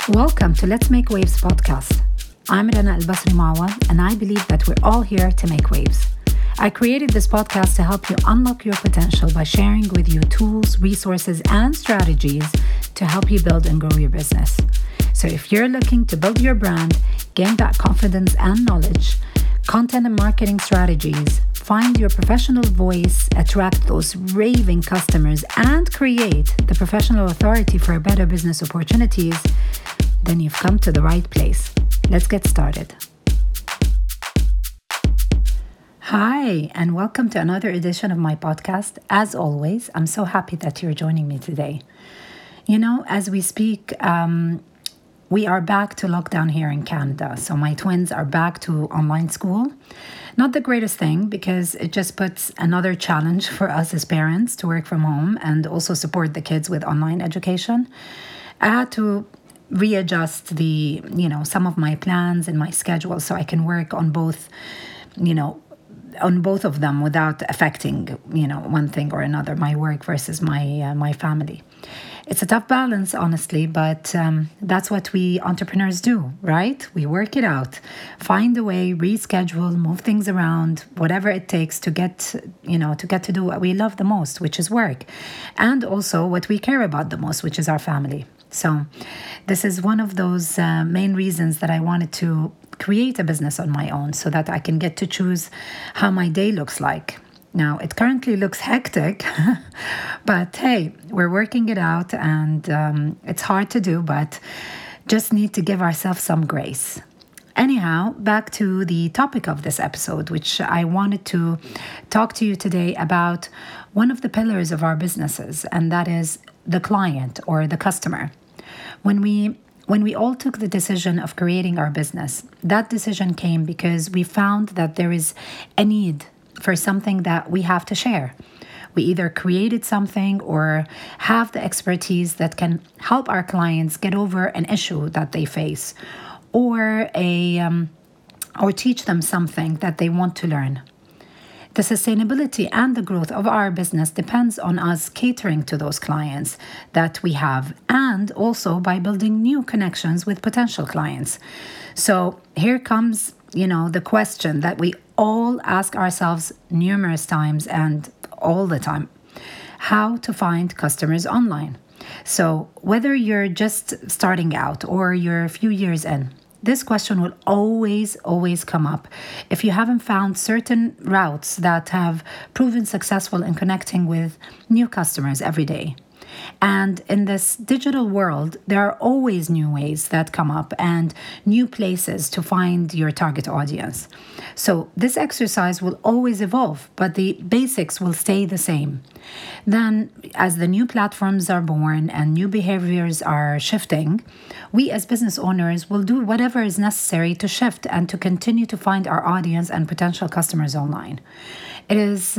Welcome to Let's Make Waves podcast. I'm Rana Al-Basri Mawad, and I believe that we're all here to make waves. I created this podcast to help you unlock your potential by sharing with you tools, resources, and strategies to help you build and grow your business. So if you're looking to build your brand, gain that confidence and knowledge, content and marketing strategies, find your professional voice, attract those raving customers, and create the professional authority for better business opportunities, then you've come to the right place. Let's get started. Hi, and welcome to another edition of my podcast. As always, I'm so happy that you're joining me today. You know, as we speak, we are back to lockdown here in Canada. So my twins are back to online school. Not the greatest thing because it just puts another challenge for us as parents to work from home and also support the kids with online education. I had to readjust some of my plans and my schedule so I can work on both, on both of them without affecting, one thing or another, my work versus my family. It's a tough balance, honestly, but that's what we entrepreneurs do, right? We work it out, find a way, reschedule, move things around, whatever it takes to get to do what we love the most, which is work, and also what we care about the most, which is our family. So this is one of those main reasons that I wanted to create a business on my own so that I can get to choose how my day looks like. Now, it currently looks hectic, but hey, we're working it out and it's hard to do, but just need to give ourselves some grace. Anyhow, back to the topic of this episode, which I wanted to talk to you today about one of the pillars of our businesses, and that is the client or the customer. When we all took the decision of creating our business, that decision came because we found that there is a need for something that we have to share. We either created something or have the expertise that can help our clients get over an issue that they face, or teach them something that they want to learn. The sustainability and the growth of our business depends on us catering to those clients that we have, and also by building new connections with potential clients. So here comes, the question that we all ask ourselves numerous times and all the time: how to find customers online. So whether you're just starting out or you're a few years in, this question will always come up if you haven't found certain routes that have proven successful in connecting with new customers every day. And in this digital world, there are always new ways that come up and new places to find your target audience. So this exercise will always evolve, but the basics will stay the same. Then, as the new platforms are born and new behaviors are shifting, we as business owners will do whatever is necessary to shift and to continue to find our audience and potential customers online. It is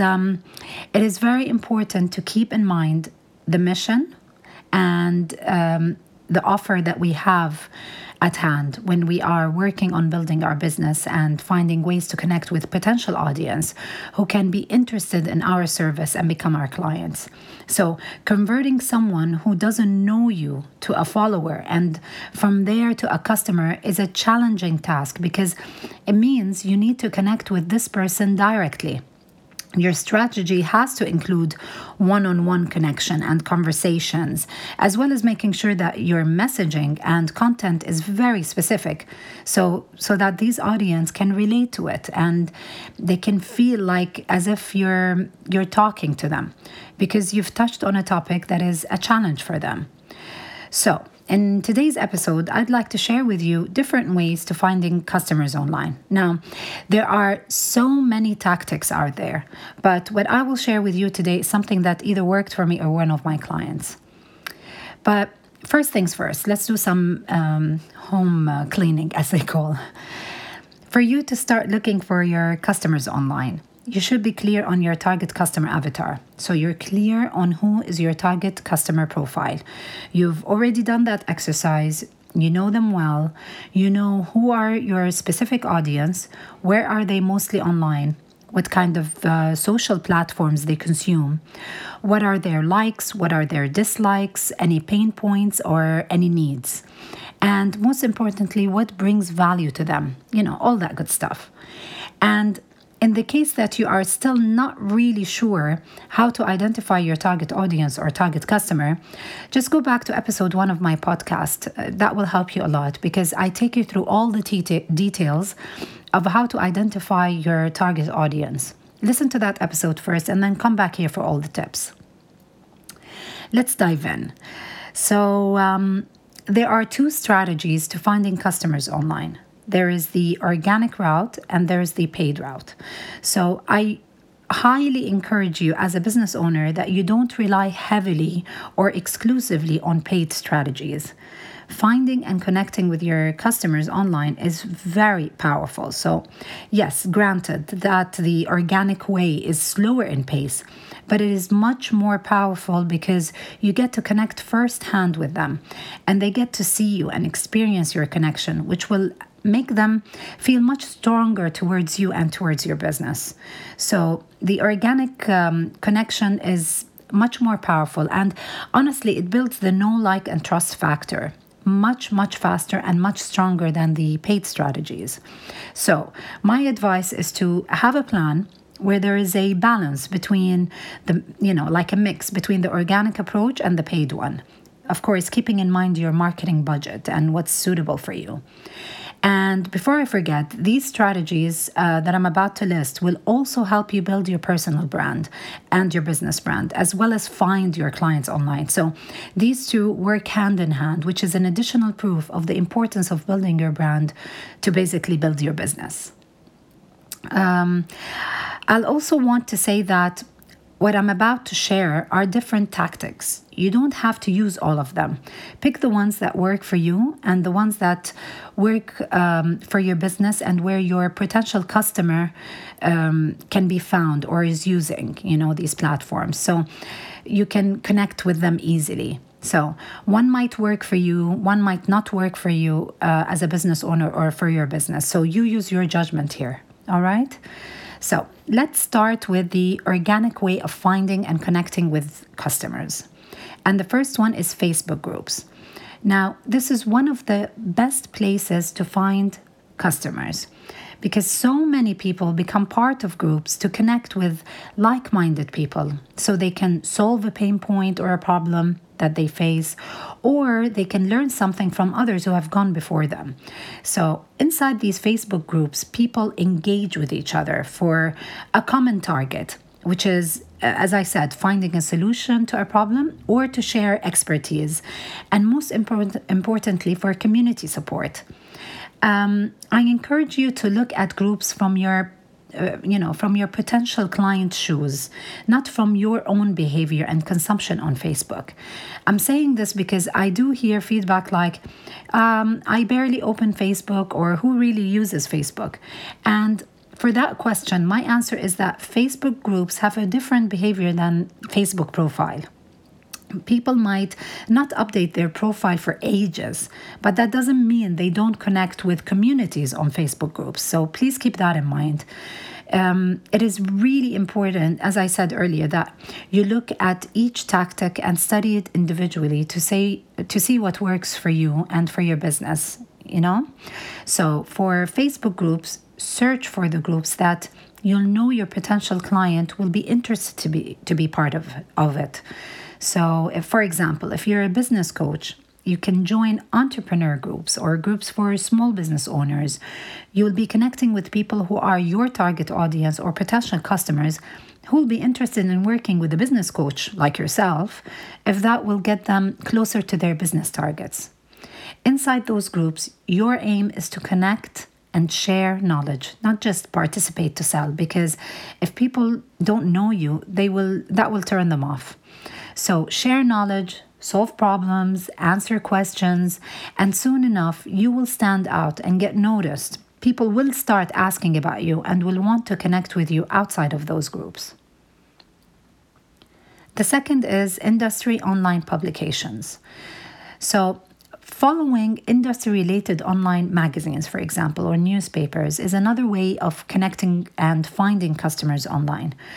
very important to keep in mind the mission and the offer that we have at hand when we are working on building our business and finding ways to connect with potential audience who can be interested in our service and become our clients. So converting someone who doesn't know you to a follower and from there to a customer is a challenging task because it means you need to connect with this person directly. Your strategy has to include one-on-one connection and conversations, as well as making sure that your messaging and content is very specific so that these audience can relate to it and they can feel like as if you're talking to them because you've touched on a topic that is a challenge for them. So, in today's episode, I'd like to share with you different ways to finding customers online. Now, there are so many tactics out there, but what I will share with you today is something that either worked for me or one of my clients. But first things first, let's do some home cleaning, as they call. For you to start looking for your customers online, you should be clear on your target customer avatar. So you're clear on who is your target customer profile. You've already done that exercise. You know them well. You know who are your specific audience. Where are they mostly online? What kind of social platforms they consume? What are their likes? What are their dislikes? Any pain points or any needs? And most importantly, what brings value to them, all that good stuff. And in the case that you are still not really sure how to identify your target audience or target customer, just go back to episode 1 of my podcast. That will help you a lot because I take you through all the details of how to identify your target audience. Listen to that episode first and then come back here for all the tips. Let's dive in. So, there are 2 strategies to finding customers online. There is the organic route and there's the paid route. So I highly encourage you as a business owner that you don't rely heavily or exclusively on paid strategies. Finding and connecting with your customers online is very powerful. So, yes, granted that the organic way is slower in pace, but it is much more powerful because you get to connect firsthand with them and they get to see you and experience your connection, which will make them feel much stronger towards you and towards your business. So the organic connection is much more powerful. And honestly, it builds the know, like, and trust factor much, much faster and much stronger than the paid strategies. So my advice is to have a plan where there is a balance between like a mix between the organic approach and the paid one. Of course, keeping in mind your marketing budget and what's suitable for you. And before I forget, these strategies that I'm about to list will also help you build your personal brand and your business brand, as well as find your clients online. So these 2 work hand in hand, which is an additional proof of the importance of building your brand to basically build your business. I'll also want to say that what I'm about to share are different tactics. You don't have to use all of them. Pick the ones that work for you and the ones that work for your business and where your potential customer can be found or is using, these platforms. So you can connect with them easily. So one might work for you, one might not work for you as a business owner or for your business. So you use your judgment here. All right? So let's start with the organic way of finding and connecting with customers. And the first one is Facebook groups. Now, this is one of the best places to find customers because so many people become part of groups to connect with like-minded people so they can solve a pain point or a problem that they face, or they can learn something from others who have gone before them. So inside these Facebook groups, people engage with each other for a common target, which is, as I said, finding a solution to a problem or to share expertise, and most importantly, for community support. I encourage you to look at groups from your potential client's shoes, not from your own behavior and consumption on Facebook. I'm saying this because I do hear feedback like, I barely open Facebook, or who really uses Facebook? And for that question, my answer is that Facebook groups have a different behavior than Facebook profile. People might not update their profile for ages, but that doesn't mean they don't connect with communities on Facebook groups. So please keep that in mind. It is really important, as I said earlier, that you look at each tactic and study it individually to see what works for you and for your business, So for Facebook groups, search for the groups that you'll know your potential client will be interested to be part of it. So, for example, if you're a business coach, you can join entrepreneur groups or groups for small business owners. You'll be connecting with people who are your target audience or potential customers who will be interested in working with a business coach like yourself, if that will get them closer to their business targets. Inside those groups, your aim is to connect and share knowledge, not just participate to sell, because if people don't know you, that will turn them off. So share knowledge, solve problems, answer questions, and soon enough, you will stand out and get noticed. People will start asking about you and will want to connect with you outside of those groups. The second is industry online publications. So following industry-related online magazines, for example, or newspapers is another way of connecting and finding customers online.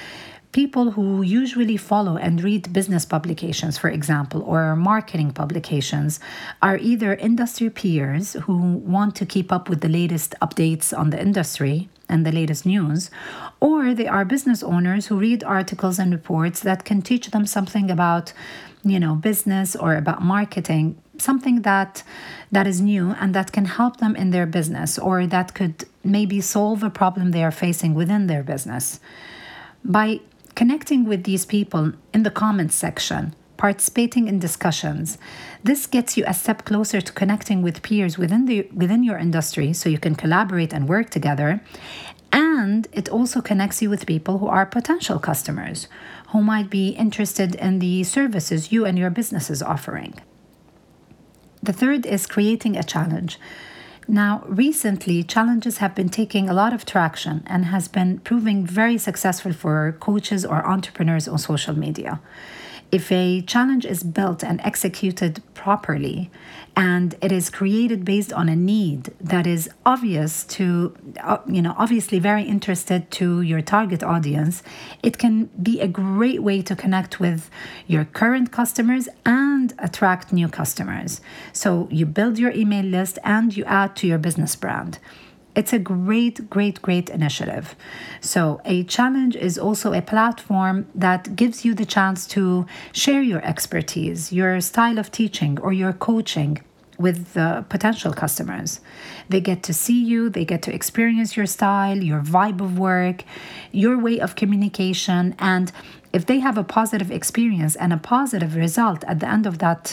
people who usually follow and read business publications, for example, or marketing publications, are either industry peers who want to keep up with the latest updates on the industry and the latest news, or they are business owners who read articles and reports that can teach them something about, business or about marketing, something that is new and that can help them in their business, or that could maybe solve a problem they are facing within their business. By connecting with these people in the comments section, participating in discussions, this gets you a step closer to connecting with peers within your industry, so you can collaborate and work together. And it also connects you with people who are potential customers, who might be interested in the services you and your business is offering. The third is creating a challenge. Now, recently, challenges have been taking a lot of traction and has been proving very successful for coaches or entrepreneurs on social media. If a challenge is built and executed properly, and it is created based on a need that is obviously very interested to your target audience, it can be a great way to connect with your current customers and attract new customers. So you build your email list and you add to your business brand. It's a great initiative. So a challenge is also a platform that gives you the chance to share your expertise, your style of teaching, or your coaching with potential customers. They get to see you, they get to experience your style, your vibe of work, your way of communication. And if they have a positive experience and a positive result at the end of that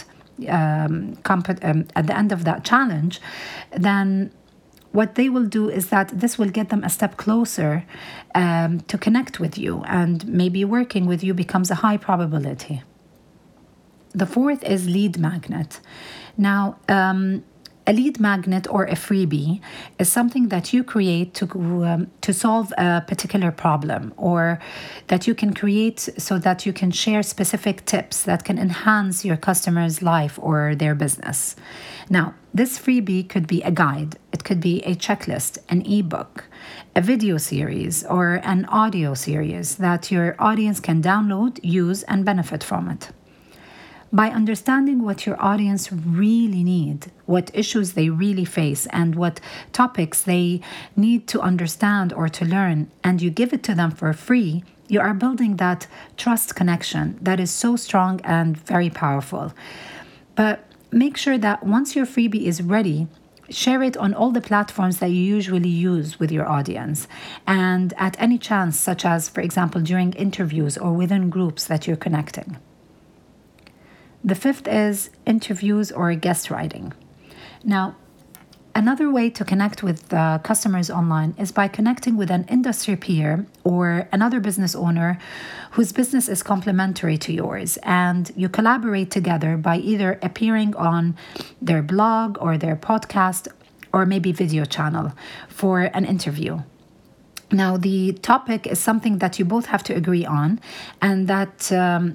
challenge, then what they will do is that this will get them a step closer to connect with you, and maybe working with you becomes a high probability. The fourth is lead magnet. Now, a lead magnet or a freebie is something that you create to solve a particular problem, or that you can create so that you can share specific tips that can enhance your customer's life or their business. Now, this freebie could be a guide, it could be a checklist, an ebook, a video series, or an audio series that your audience can download, use, and benefit from it. By understanding what your audience really need, what issues they really face, and what topics they need to understand or to learn, and you give it to them for free, you are building that trust connection that is so strong and very powerful. But make sure that once your freebie is ready, share it on all the platforms that you usually use with your audience, and at any chance, such as, for example, during interviews or within groups that you're connecting. The fifth is interviews or guest writing. Now, another way to connect with customers online is by connecting with an industry peer or another business owner whose business is complementary to yours, and you collaborate together by either appearing on their blog or their podcast or maybe video channel for an interview. Now, the topic is something that you both have to agree on, and that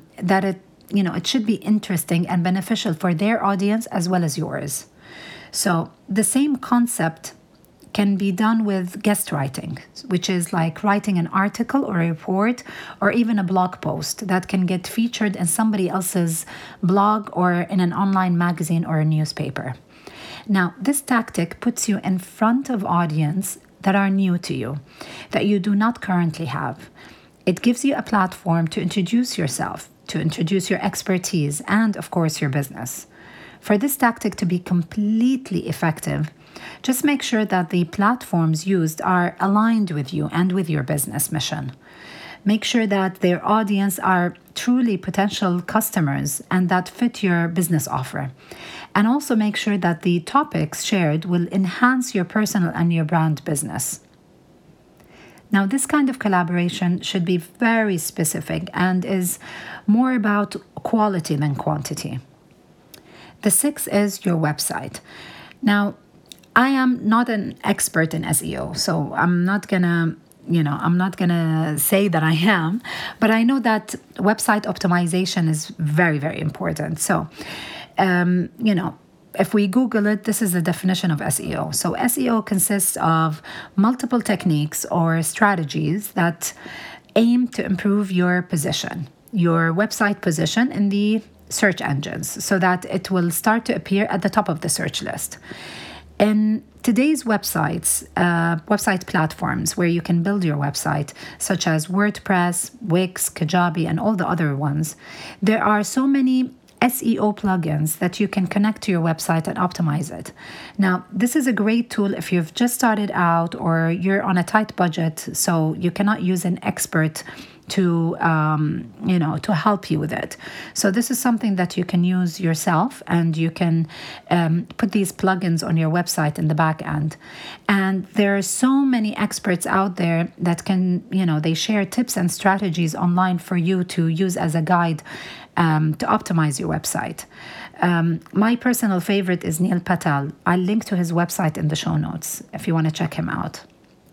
it should be interesting and beneficial for their audience as well as yours. So the same concept can be done with guest writing, which is like writing an article or a report or even a blog post that can get featured in somebody else's blog or in an online magazine or a newspaper. Now, this tactic puts you in front of audience that are new to you, that you do not currently have. It gives you a platform to introduce yourself, to introduce your expertise, and of course your business. For this tactic to be completely effective, just make sure that the platforms used are aligned with you and with your business mission. Make sure that their audience are truly potential customers and that fit your business offer. And also make sure that the topics shared will enhance your personal and your brand business. Now, this kind of collaboration should be very specific and is more about quality than quantity. The sixth is your website. Now, I am not an expert in SEO, so I'm not gonna say that I am, but I know that website optimization is very, very important. So, if we Google it, this is the definition of SEO. So SEO consists of multiple techniques or strategies that aim to improve your position, your website position in the search engines, so that it will start to appear at the top of the search list. In today's website platforms where you can build your website, such as WordPress, Wix, Kajabi, and all the other ones, there are so many SEO plugins that you can connect to your website and optimize it. Now, this is a great tool if you've just started out or you're on a tight budget, so you cannot use an expert to to help you with it. So this is something that you can use yourself, and you can put these plugins on your website in the back end. And there are so many experts out there that can, they share tips and strategies online for you to use as a guide to optimize your website. My personal favorite is Neil Patel. I'll link to his website in the show notes if you want to check him out.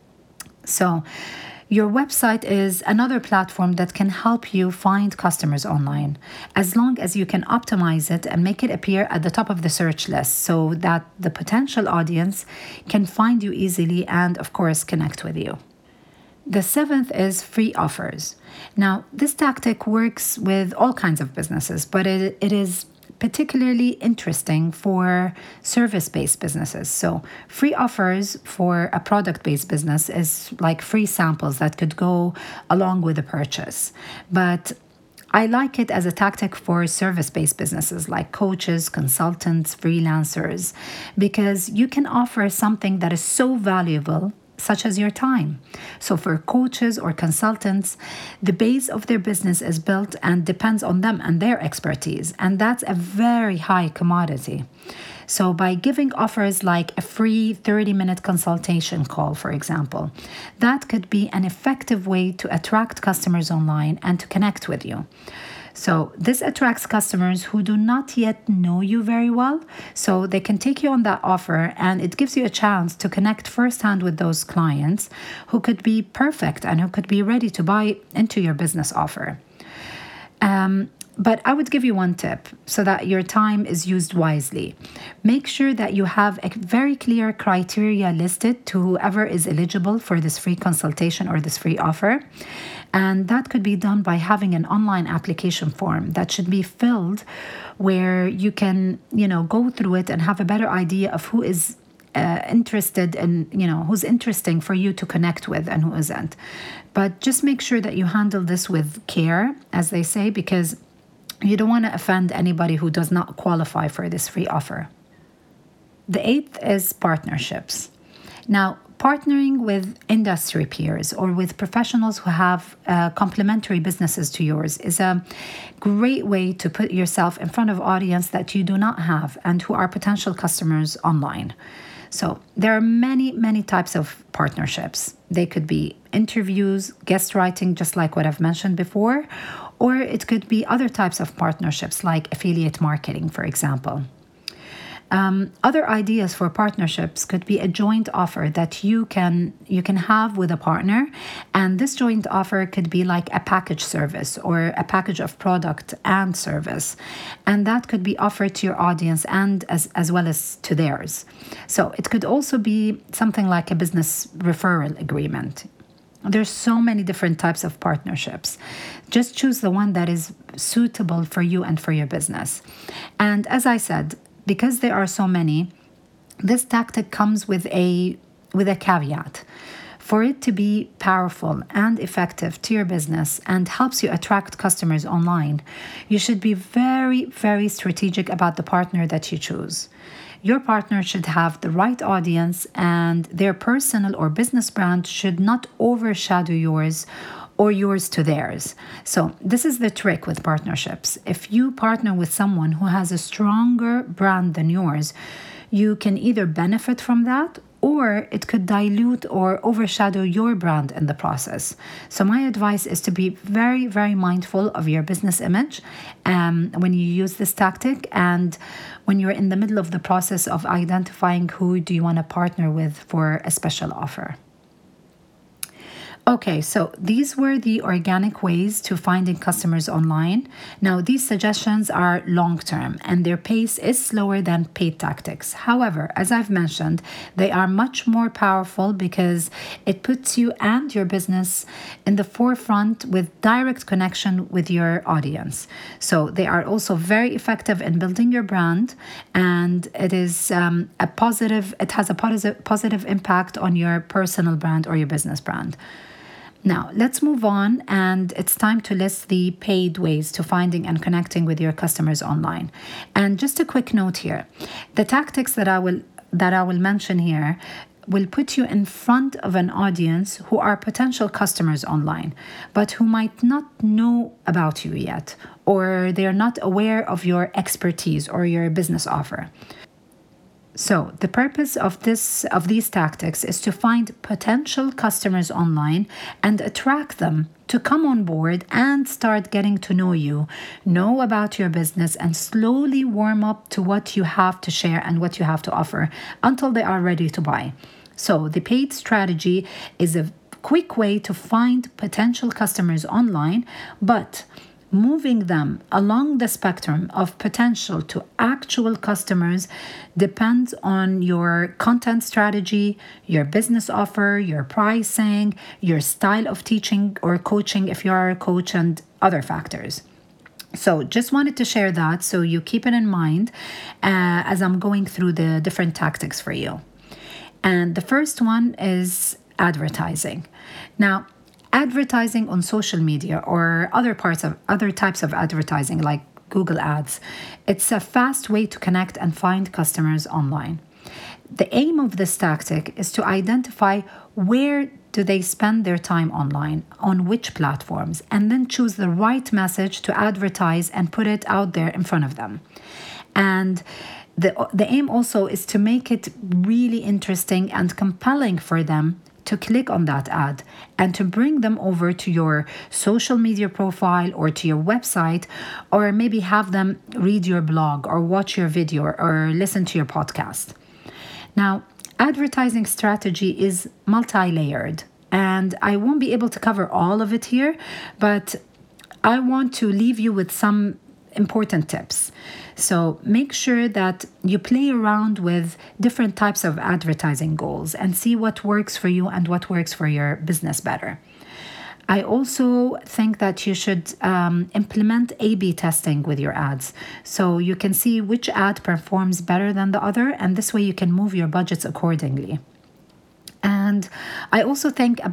So your website is another platform that can help you find customers online, as long as you can optimize it and make it appear at the top of the search list so that the potential audience can find you easily and, of course, connect with you. The seventh is free offers. Now, this tactic works with all kinds of businesses, but it is particularly interesting for service-based businesses. So free offers for a product-based business is like free samples that could go along with the purchase. But I like it as a tactic for service-based businesses like coaches, consultants, freelancers, because you can offer something that is so valuable, such as your time. So for coaches or consultants, the base of their business is built and depends on them and their expertise. And that's a very high commodity. So by giving offers like a free 30-minute consultation call, for example, that could be an effective way to attract customers online and to connect with you. So this attracts customers who do not yet know you very well, so they can take you on that offer, and it gives you a chance to connect firsthand with those clients who could be perfect and who could be ready to buy into your business offer. But I would give you one tip so that your time is used wisely. Make sure that you have a very clear criteria listed to whoever is eligible for this free consultation or this free offer. And that could be done by having an online application form that should be filled, where you can, go through it and have a better idea of who is interested and, who's interesting for you to connect with and who isn't. But just make sure that you handle this with care, as they say, because you don't want to offend anybody who does not qualify for this free offer. The eighth is partnerships. Now, partnering with industry peers or with professionals who have complementary businesses to yours is a great way to put yourself in front of audience that you do not have and who are potential customers online. So there are many, many types of partnerships. They could be interviews, guest writing, just like what I've mentioned before, or it could be other types of partnerships like affiliate marketing, for example. Other ideas for partnerships could be a joint offer that you can have with a partner, and this joint offer could be like a package service or a package of product and service, and that could be offered to your audience and as well as to theirs. So it could also be something like a business referral agreement. There's so many different types of partnerships. Just choose the one that is suitable for you and for your business. And as I said, because there are so many, this tactic comes with a caveat. For it to be powerful and effective to your business and helps you attract customers online, you should be very, very strategic about the partner that you choose. Your partner should have the right audience, and their personal or business brand should not overshadow yours or yours to theirs. So this is the trick with partnerships. If you partner with someone who has a stronger brand than yours, you can either benefit from that, or it could dilute or overshadow your brand in the process. So my advice is to be very, very mindful of your business image when you use this tactic, and when you're in the middle of the process of identifying who do you want to partner with for a special offer. Okay, so these were the organic ways to finding customers online. Now, these suggestions are long term and their pace is slower than paid tactics. However, as I've mentioned, they are much more powerful because it puts you and your business in the forefront with direct connection with your audience. So, they are also very effective in building your brand, and it has a positive impact on your personal brand or your business brand. Now, let's move on, and it's time to list the paid ways to finding and connecting with your customers online. And just a quick note here, the tactics that I will mention here will put you in front of an audience who are potential customers online, but who might not know about you yet, or they are not aware of your expertise or your business offer. So, the purpose of these tactics is to find potential customers online and attract them to come on board and start getting to know you, know about your business, and slowly warm up to what you have to share and what you have to offer until they are ready to buy. So, the paid strategy is a quick way to find potential customers online, but moving them along the spectrum of potential to actual customers depends on your content strategy, your business offer, your pricing, your style of teaching or coaching if you are a coach, and other factors. So, just wanted to share that so you keep it in mind as I'm going through the different tactics for you. And the first one is advertising. Now, advertising on social media or other types of advertising like Google Ads, it's a fast way to connect and find customers online. The aim of this tactic is to identify where do they spend their time online, on which platforms, and then choose the right message to advertise and put it out there in front of them. And the aim also is to make it really interesting and compelling for them to click on that ad and to bring them over to your social media profile or to your website, or maybe have them read your blog or watch your video or listen to your podcast. Now, advertising strategy is multi-layered, and I won't be able to cover all of it here, but I want to leave you with some important tips. So make sure that you play around with different types of advertising goals and see what works for you and what works for your business better. I also think that you should implement A/B testing with your ads so you can see which ad performs better than the other, and this way you can move your budgets accordingly. And I also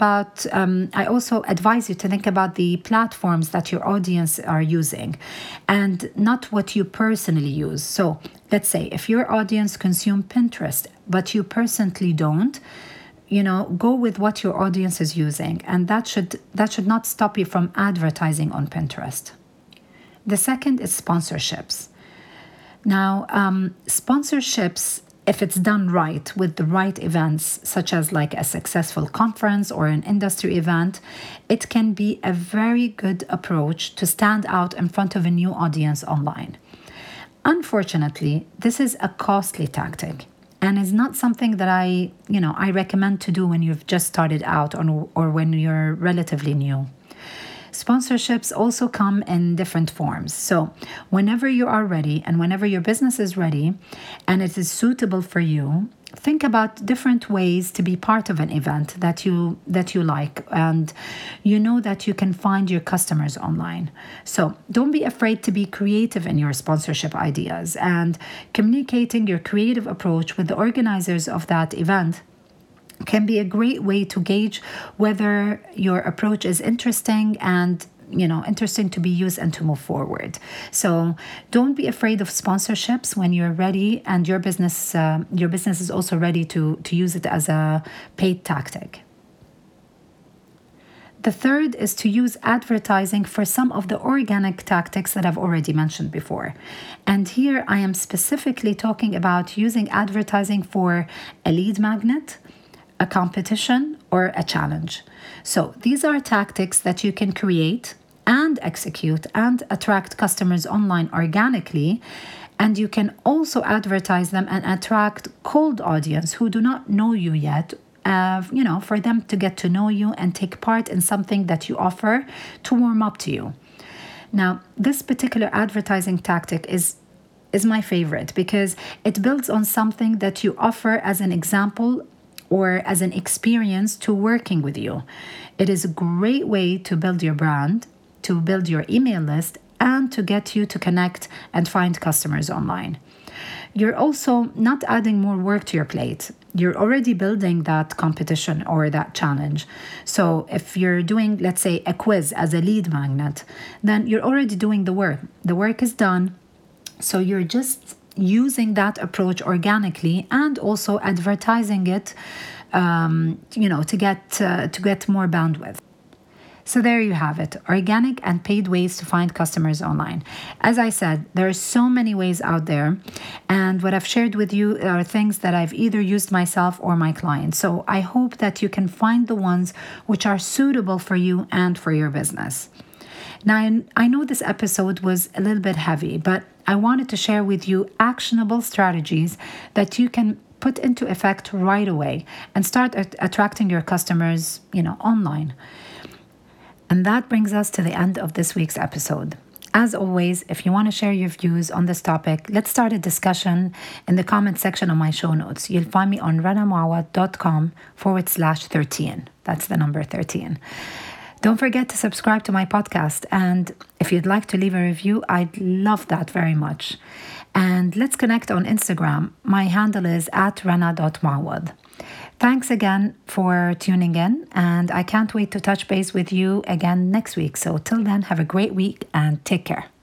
advise you to think about the platforms that your audience are using and not what you personally use. So let's say if your audience consume Pinterest, but you personally don't, go with what your audience is using. And that should not stop you from advertising on Pinterest. The second is sponsorships. Now, sponsorships, if it's done right with the right events, such as like a successful conference or an industry event, it can be a very good approach to stand out in front of a new audience online. Unfortunately, this is a costly tactic and is not something that I recommend to do when you've just started out or when you're relatively new. Sponsorships also come in different forms. So, whenever you are ready and whenever your business is ready and it is suitable for you, think about different ways to be part of an event that you like, and you know that you can find your customers online. So, don't be afraid to be creative in your sponsorship ideas, and communicating your creative approach with the organizers of that event can be a great way to gauge whether your approach is interesting and interesting to be used and to move forward. So don't be afraid of sponsorships when you're ready and your business is also ready to use it as a paid tactic. The third is to use advertising for some of the organic tactics that I've already mentioned before. And here I am specifically talking about using advertising for a lead magnet, a competition, or a challenge. So these are tactics that you can create and execute and attract customers online organically. And you can also advertise them and attract cold audience who do not know you yet for them to get to know you and take part in something that you offer to warm up to you. Now, this particular advertising tactic is my favorite because it builds on something that you offer as an example or as an experience to working with you. It is a great way to build your brand, to build your email list, and to get you to connect and find customers online. You're also not adding more work to your plate. You're already building that competition or that challenge. So if you're doing, let's say, a quiz as a lead magnet, then you're already doing the work. The work is done. So you're just using that approach organically and also advertising it, to get more bandwidth. So there you have it, organic and paid ways to find customers online. As I said, there are so many ways out there, and what I've shared with you are things that I've either used myself or my clients. So I hope that you can find the ones which are suitable for you and for your business. Now, I know this episode was a little bit heavy, but I wanted to share with you actionable strategies that you can put into effect right away and start attracting your customers, online. And that brings us to the end of this week's episode. As always, if you want to share your views on this topic, let's start a discussion in the comment section of my show notes. You'll find me on ranamawad.com/13. That's the number 13. Don't forget to subscribe to my podcast. And if you'd like to leave a review, I'd love that very much. And let's connect on Instagram. My handle is @rana.mawad. Thanks again for tuning in, and I can't wait to touch base with you again next week. So till then, have a great week and take care.